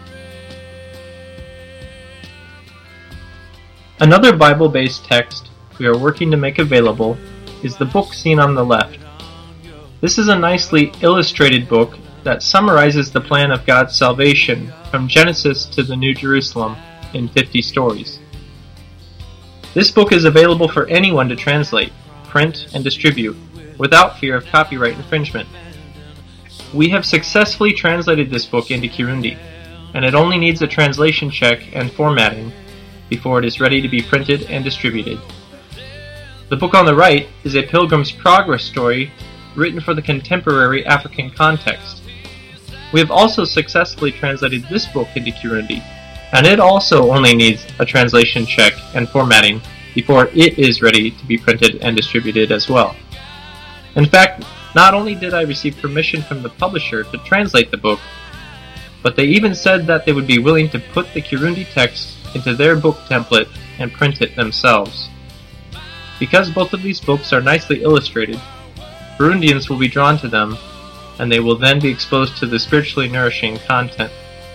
Another Bible-based text we are working to make available is the book seen on the left. This is a nicely illustrated book that summarizes the plan of God's salvation from Genesis to the New Jerusalem in 50 stories. This book is available for anyone to translate, print, and distribute without fear of copyright infringement. We have successfully translated this book into Kirundi, and it only needs a translation check and formatting before it is ready to be printed and distributed. The book on the right is a Pilgrim's Progress story written for the contemporary African context. We have also successfully translated this book into Kirundi, and it also only needs a translation check and formatting before it is ready to be printed and distributed as well. In fact, not only did I receive permission from the publisher to translate the book, but they even said that they would be willing to put the Kirundi text into their book template and print it themselves. Because both of these books are nicely illustrated, Burundians will be drawn to them, and they will then be exposed to the spiritually nourishing content.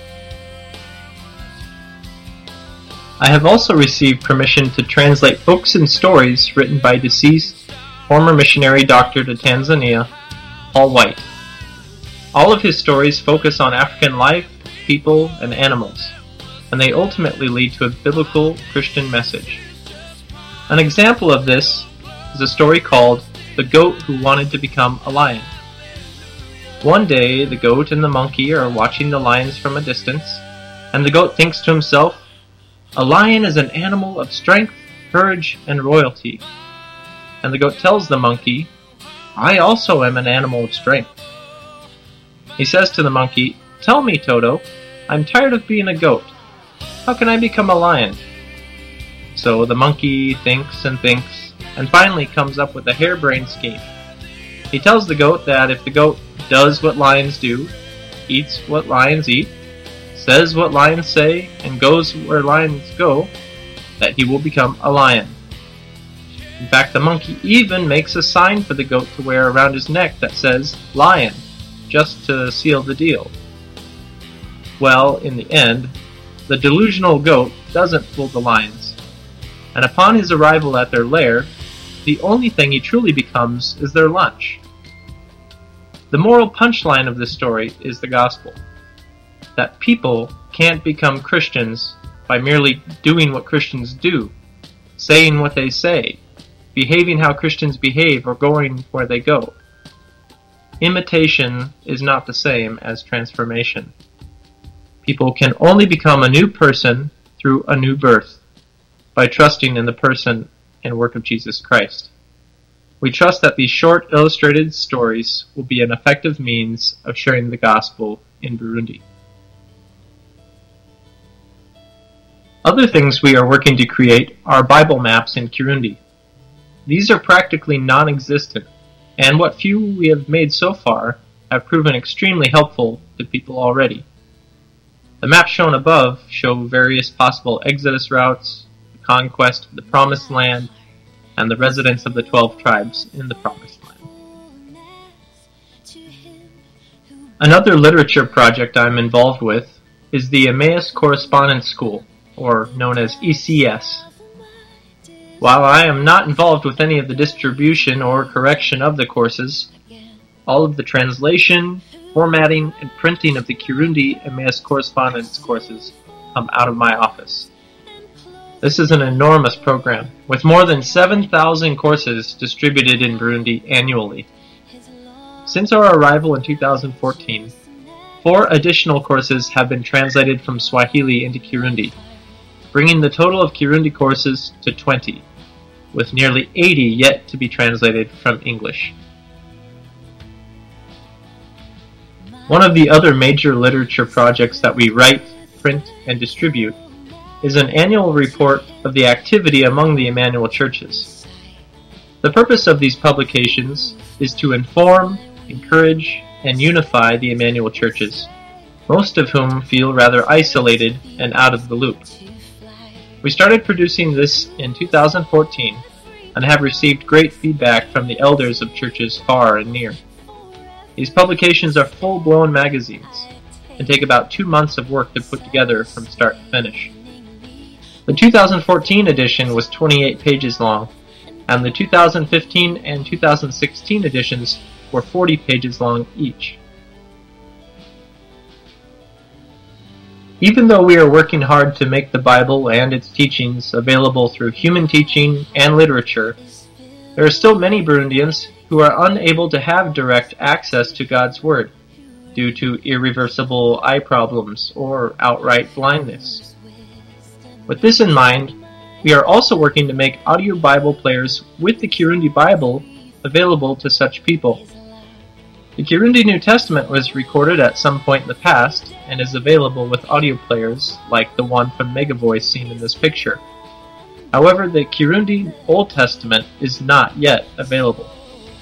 I have also received permission to translate books and stories written by deceased former missionary doctor to Tanzania, Paul White. All of his stories focus on African life, people, and animals, and they ultimately lead to a biblical Christian message. An example of this is a story called The Goat Who Wanted to Become a Lion. One day, the goat and the monkey are watching the lions from a distance, and the goat thinks to himself, "A lion is an animal of strength, courage, and royalty." And the goat tells the monkey, "I also am an animal of strength." He says to the monkey, "Tell me, Toto, I'm tired of being a goat. How can I become a lion?" So the monkey thinks and thinks, and finally comes up with a harebrained scheme. He tells the goat that if the goat does what lions do, eats what lions eat, says what lions say, and goes where lions go, that he will become a lion. In fact, the monkey even makes a sign for the goat to wear around his neck that says, "Lion," just to seal the deal. Well, in the end, the delusional goat doesn't fool the lions, and upon his arrival at their lair, the only thing he truly becomes is their lunch. The moral punchline of this story is the gospel, that people can't become Christians by merely doing what Christians do, saying what they say, behaving how Christians behave, or going where they go. Imitation is not the same as transformation. People can only become a new person through a new birth, by trusting in the person and work of Jesus Christ. We trust that these short illustrated stories will be an effective means of sharing the gospel in Burundi. Other things we are working to create are Bible maps in Kirundi. These are practically non-existent, and what few we have made so far have proven extremely helpful to people already. The maps shown above show various possible exodus routes, the conquest of the Promised Land, and the residence of the 12 tribes in the Promised Land. Another literature project I'm involved with is the Emmaus Correspondence School, or known as ECS. While I am not involved with any of the distribution or correction of the courses, all of the translation, formatting, and printing of the Kirundi Emmaus Correspondence courses come out of my office. This is an enormous program, with more than 7,000 courses distributed in Burundi annually. Since our arrival in 2014, 4 additional courses have been translated from Swahili into Kirundi, bringing the total of Kirundi courses to 20, with nearly 80 yet to be translated from English. One of the other major literature projects that we write, print, and distribute is an annual report of the activity among the Emmanuel churches. The purpose of these publications is to inform, encourage, and unify the Emmanuel churches, most of whom feel rather isolated and out of the loop. We started producing this in 2014 and have received great feedback from the elders of churches far and near. These publications are full-blown magazines and take about 2 months of work to put together from start to finish. The 2014 edition was 28 pages long, and the 2015 and 2016 editions were 40 pages long each. Even though we are working hard to make the Bible and its teachings available through human teaching and literature, there are still many Burundians who are unable to have direct access to God's Word due to irreversible eye problems or outright blindness. With this in mind, we are also working to make audio Bible players with the Kirundi Bible available to such people. The Kirundi New Testament was recorded at some point in the past and is available with audio players like the one from Megavoice seen in this picture. However, the Kirundi Old Testament is not yet available.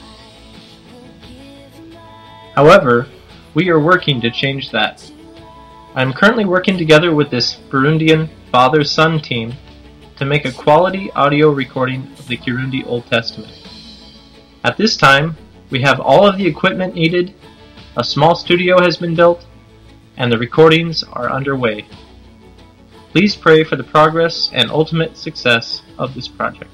However, we are working to change that. I am currently working together with this Burundian father-son team to make a quality audio recording of the Kirundi Old Testament. At this time, We have all of the equipment needed, a small studio has been built, and the recordings are underway. Please pray for the progress and ultimate success of this project.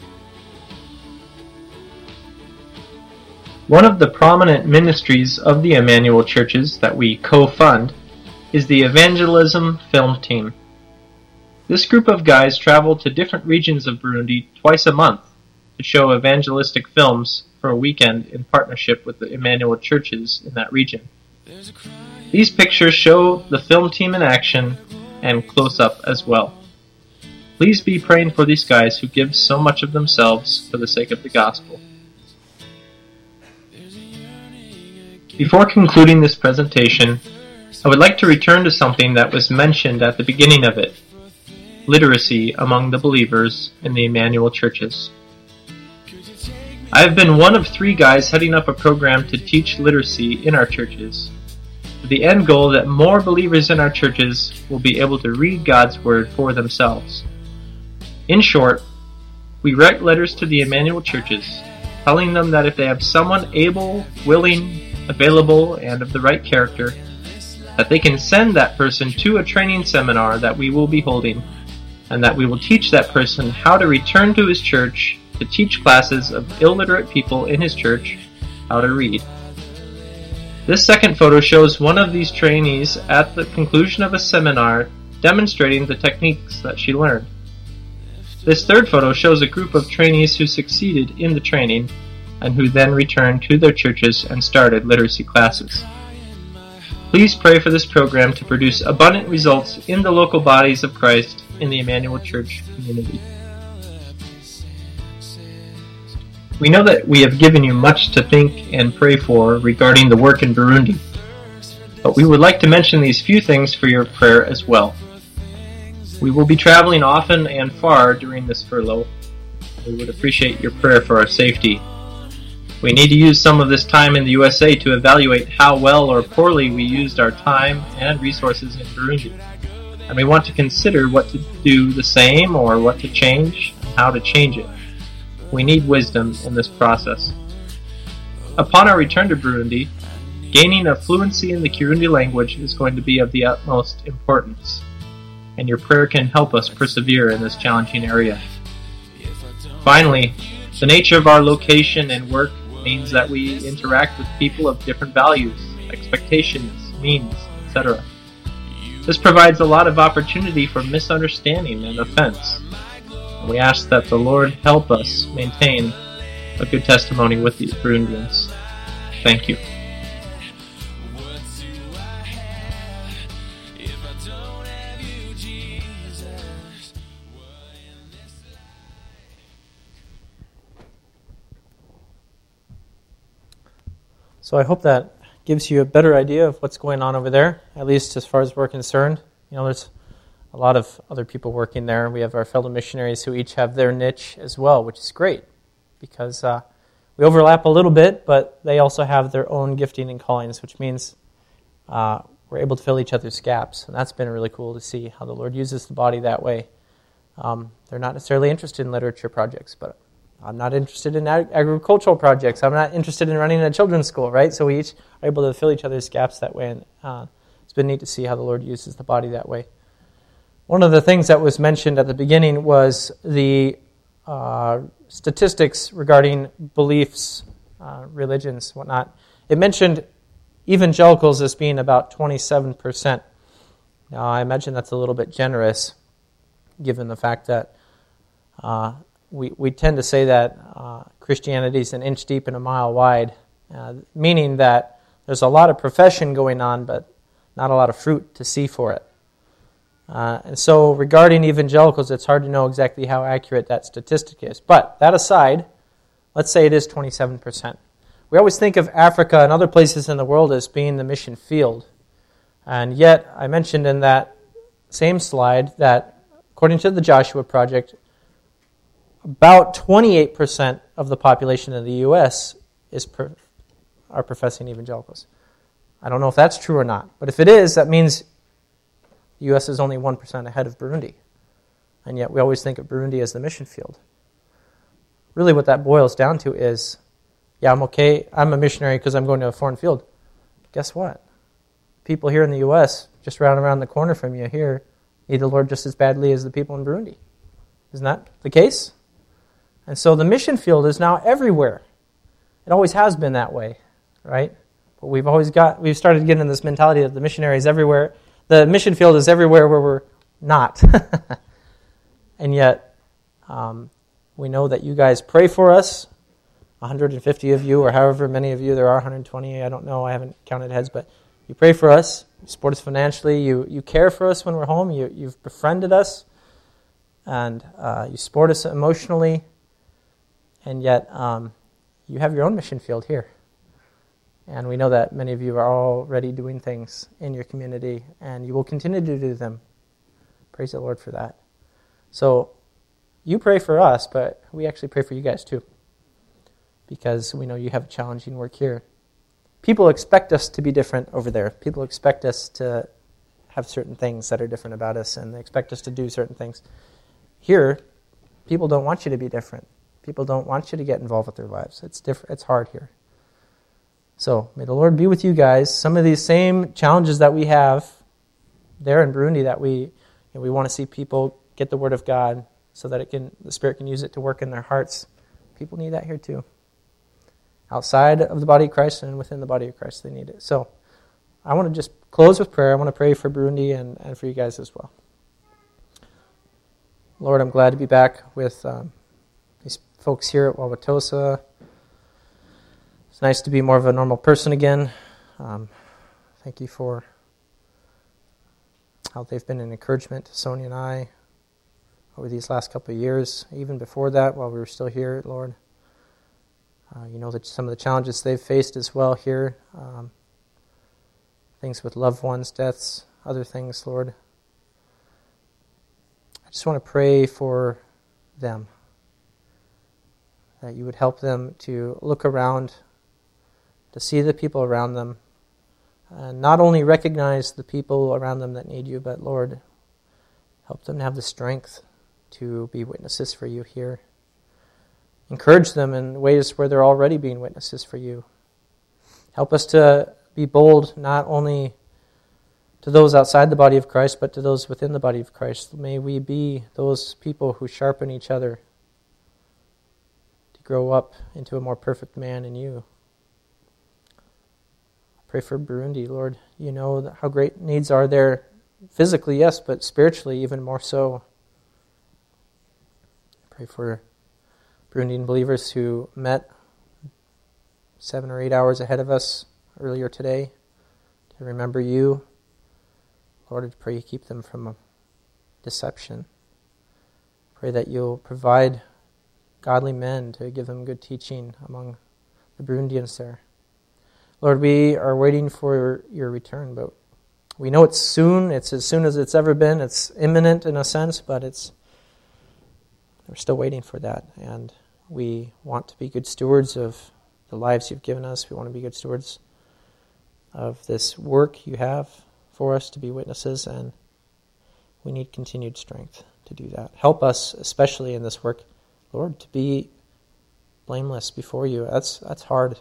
One of the prominent ministries of the Emmanuel Churches that we co-fund is the Evangelism Film Team. This group of guys travel to different regions of Burundi twice a month to show evangelistic films for a weekend in partnership with the Emmanuel Churches in that region. These pictures show the film team in action and close-up as well. Please be praying for these guys who give so much of themselves for the sake of the gospel. Before concluding this presentation, I would like to return to something that was mentioned at the beginning of it: literacy among the believers in the Emmanuel Churches. I have been one of 3 guys heading up a program to teach literacy in our churches, with the end goal that more believers in our churches will be able to read God's Word for themselves. In short, we write letters to the Emmanuel Churches, telling them that if they have someone able, willing, available, and of the right character, that they can send that person to a training seminar that we will be holding, and that we will teach that person how to return to his church to teach classes of illiterate people in his church how to read. This second photo shows one of these trainees at the conclusion of a seminar demonstrating the techniques that she learned. This third photo shows a group of trainees who succeeded in the training and who then returned to their churches and started literacy classes. Please pray for this program to produce abundant results in the local bodies of Christ in the Emmanuel Church community. We know that we have given you much to think and pray for regarding the work in Burundi, but we would like to mention these few things for your prayer as well. We will be traveling often and far during this furlough. We would appreciate your prayer for our safety. We need to use some of this time in the USA to evaluate how well or poorly we used our time and resources in Burundi. And we want to consider what to do the same or what to change and how to change it. We need wisdom in this process. Upon our return to Burundi, gaining a fluency in the Kirundi language is going to be of the utmost importance, and your prayer can help us persevere in this challenging area. Finally, the nature of our location and work means that we interact with people of different values, expectations, means, etc. This provides a lot of opportunity for misunderstanding and offense. And we ask that the Lord help us maintain a good testimony with these Burundians. Thank you. So I hope that gives you a better idea of what's going on over there, at least as far as we're concerned. You know, there's a lot of other people working there. We have our fellow missionaries who each have their niche as well, which is great because we overlap a little bit, but they also have their own gifting and callings, which means we're able to fill each other's gaps. And that's been really cool to see how the Lord uses the body that way. They're not necessarily interested in literature projects, but I'm not interested in agricultural projects. I'm not interested in running a children's school, right? So we each are able to fill each other's gaps that way, and it's been neat to see how the Lord uses the body that way. One of the things that was mentioned at the beginning was the statistics regarding beliefs, religions, whatnot. It mentioned evangelicals as being about 27%. Now, I imagine that's a little bit generous, given the fact that we tend to say that Christianity is an inch deep and a mile wide, meaning that there's a lot of profession going on, but not a lot of fruit to see for it. And so regarding evangelicals, it's hard to know exactly how accurate that statistic is. But that aside, let's say it is 27%. We always think of Africa and other places in the world as being the mission field. And yet, I mentioned in that same slide that according to the Joshua Project, about 28% of the population of the U.S. are professing evangelicals. I don't know if that's true or not, but if it is, that means the U.S. is only 1% ahead of Burundi. And yet we always think of Burundi as the mission field. Really what that boils down to is, yeah, I'm okay. I'm a missionary because I'm going to a foreign field. Guess what? People here in the U.S., just around the corner from you here, need the Lord just as badly as the people in Burundi. Isn't that the case? And so the mission field is now everywhere. It always has been that way, right? But we've started getting this mentality that the missionary is everywhere. The mission field is everywhere where we're not. And yet, we know that you guys pray for us. 150 of you, or however many of you there are, 120, I don't know, I haven't counted heads, but you pray for us, you support us financially, you care for us when we're home, you've befriended us, and you support us emotionally, and yet you have your own mission field here. And we know that many of you are already doing things in your community, and you will continue to do them. Praise the Lord for that. So you pray for us, but we actually pray for you guys too, because we know you have a challenging work here. People expect us to be different over there. People expect us to have certain things that are different about us, and they expect us to do certain things. Here, people don't want you to be different. People don't want you to get involved with their lives. It's different. It's hard here. So may the Lord be with you guys. Some of these same challenges that we have there in Burundi, that we want to see people get the Word of God so that the Spirit can use it to work in their hearts. People need that here too. Outside of the body of Christ and within the body of Christ, they need it. So I want to just close with prayer. I want to pray for Burundi and for you guys as well. Lord, I'm glad to be back with these folks here at Wauwatosa. It's nice to be more of a normal person again. Thank you for how they've been an encouragement to Sonia and I over these last couple of years, even before that, while we were still here, Lord. You know that some of the challenges they've faced as well here, things with loved ones, deaths, other things, Lord. I just want to pray for them, that you would help them to look around, to see the people around them, and not only recognize the people around them that need you, but, Lord, help them to have the strength to be witnesses for you here. Encourage them in ways where they're already being witnesses for you. Help us to be bold, not only to those outside the body of Christ, but to those within the body of Christ. May we be those people who sharpen each other to grow up into a more perfect man in you. Pray for Burundi, Lord. You know how great needs are there physically, yes, but spiritually even more so. Pray for Burundian believers who met 7 or 8 hours ahead of us earlier today to remember you. Lord, I pray you keep them from deception. Pray that you'll provide godly men to give them good teaching among the Burundians there. Lord, we are waiting for your return, but we know it's soon. It's as soon as it's ever been. It's imminent in a sense, but we're still waiting for that. And we want to be good stewards of the lives you've given us. We want to be good stewards of this work you have for us to be witnesses, and we need continued strength to do that. Help us, especially in this work, Lord, to be blameless before you. That's hard.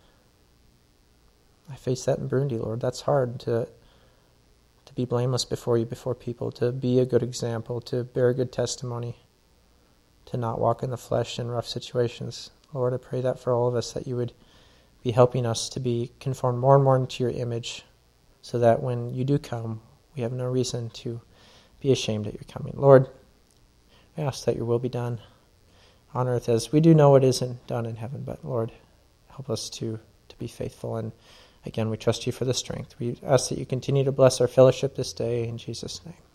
I face that in Burundi, Lord. That's hard to be blameless before you, before people, to be a good example, to bear a good testimony, to not walk in the flesh in rough situations. Lord, I pray that for all of us, that you would be helping us to be conformed more and more into your image, so that when you do come, we have no reason to be ashamed at your coming. Lord, I ask that your will be done on earth as we do know it isn't done in heaven, but Lord, help us to be faithful. And again, we trust you for the strength. We ask that you continue to bless our fellowship this day in Jesus' name.